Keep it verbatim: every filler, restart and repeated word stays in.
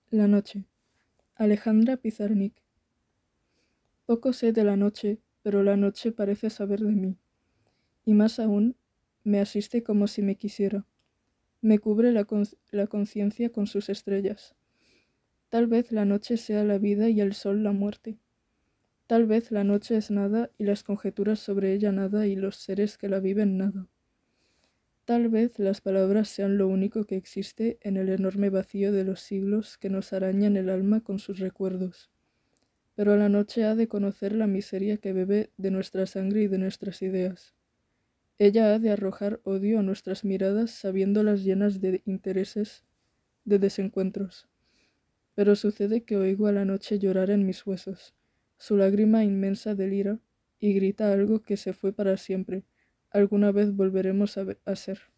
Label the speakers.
Speaker 1: La noche. Alejandra Pizarnik. Poco sé de la noche, pero la noche parece saber de mí. Y más aún, me asiste como si me quisiera. Me cubre la, con- la conciencia con sus estrellas. Tal vez la noche sea la vida y el sol la muerte. Tal vez la noche es nada y las conjeturas sobre ella nada y los seres que la viven nada. Tal vez las palabras sean lo único que existe en el enorme vacío de los siglos que nos arañan el alma con sus recuerdos. Pero la noche ha de conocer la miseria que bebe de nuestra sangre y de nuestras ideas. Ella ha de arrojar odio a nuestras miradas sabiéndolas llenas de intereses, de desencuentros. Pero sucede que oigo a la noche llorar en mis huesos. Su lágrima inmensa delira y grita algo que se fue para siempre. Alguna vez volveremos a, ver- a ser.